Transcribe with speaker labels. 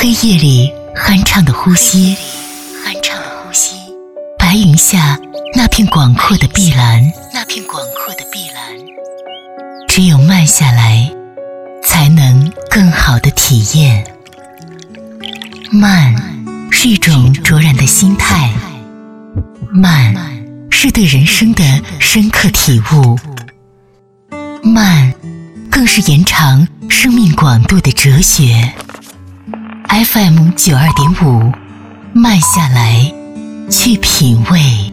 Speaker 1: 黑夜里酣畅的呼吸，白云下那片广阔的碧蓝，只有慢下来，才能更好的体验。慢是一种卓然的心态，慢是对人生的深刻体悟，慢更是延长生命广度的哲学。FM 92.5，慢下来，去品味。